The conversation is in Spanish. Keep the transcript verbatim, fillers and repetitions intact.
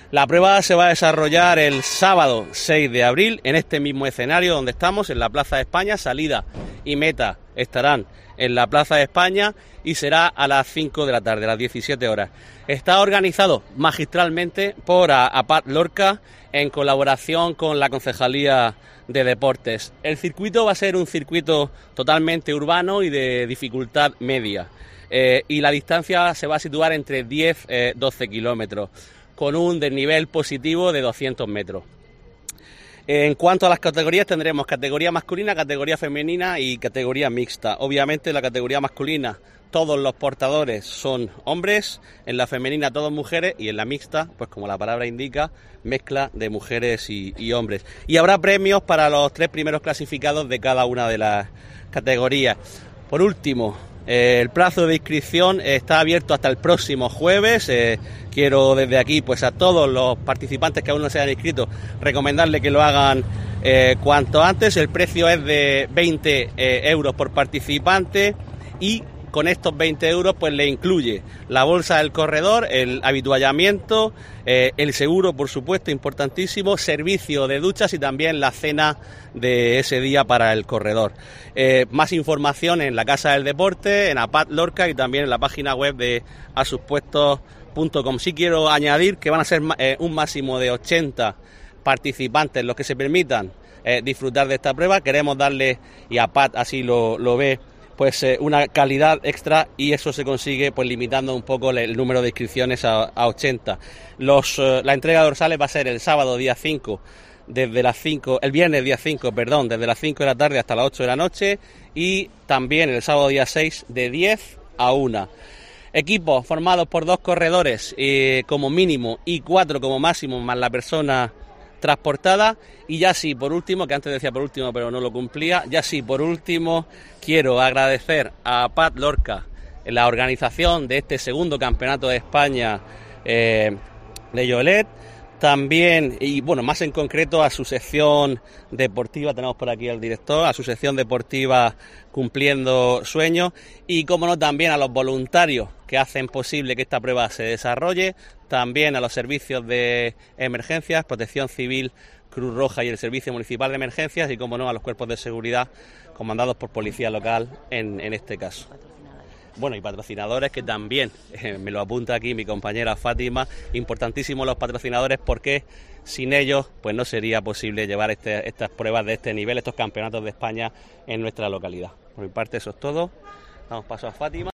La prueba se va a desarrollar el sábado seis de abril en este mismo escenario donde estamos, en la Plaza de España. Salida y meta estarán en la Plaza de España y será a las cinco de la tarde, a las diecisiete horas. Está organizado magistralmente por APAT Lorca en colaboración con la Concejalía de Deportes. El circuito va a ser un circuito totalmente urbano y de dificultad media. Eh, y la distancia se va a situar entre diez y doce kilómetros, con un desnivel positivo de doscientos metros. En cuanto a las categorías, tendremos categoría masculina, categoría femenina y categoría mixta. Obviamente, en la categoría masculina todos los portadores son hombres, en la femenina todos mujeres y en la mixta, pues como la palabra indica, mezcla de mujeres y, y hombres. Y habrá premios para los tres primeros clasificados de cada una de las categorías. Por último, Eh, el plazo de inscripción está abierto hasta el próximo jueves. Eh, quiero desde aquí, pues a todos los participantes que aún no se hayan inscrito, recomendarles que lo hagan eh, cuanto antes. El precio es de veinte eh, euros por participante y con estos veinte euros pues le incluye la bolsa del corredor, el habituallamiento, eh, el seguro, por supuesto, importantísimo, servicio de duchas y también la cena de ese día para el corredor. Eh, más información en la Casa del Deporte, en APAT Lorca y también en la página web de a sus puestos punto com. Sí quiero añadir que van a ser eh, un máximo de ochenta participantes los que se permitan eh, disfrutar de esta prueba. Queremos darle, y APAT así lo, lo ve, pues eh, una calidad extra, y eso se consigue pues limitando un poco el número de inscripciones a, a ochenta. Los, eh, la entrega de dorsales va a ser el sábado día cinco, desde las cinco, el viernes día cinco, perdón, desde las cinco de la tarde hasta las ocho de la noche, y también el sábado día seis de diez a una. Equipos formados por dos corredores eh, como mínimo y cuatro como máximo, más la persona transportada. Y ya sí, por último, que antes decía por último pero no lo cumplía, ya sí, por último quiero agradecer a APAT Lorca en la organización de este segundo campeonato de España eh, de Llolet, también, y bueno, más en concreto a su sección deportiva, tenemos por aquí al director, a su sección deportiva Cumpliendo Sueños, y como no también a los voluntarios que hacen posible que esta prueba se desarrolle, también a los servicios de emergencias, Protección Civil, Cruz Roja y el Servicio Municipal de Emergencias, y como no a los cuerpos de seguridad comandados por Policía Local en, en este caso. Bueno, y patrocinadores que también, eh, me lo apunta aquí mi compañera Fátima, importantísimos los patrocinadores porque sin ellos pues no sería posible llevar este, estas pruebas de este nivel, estos campeonatos de España en nuestra localidad. Por mi parte eso es todo, damos paso a Fátima.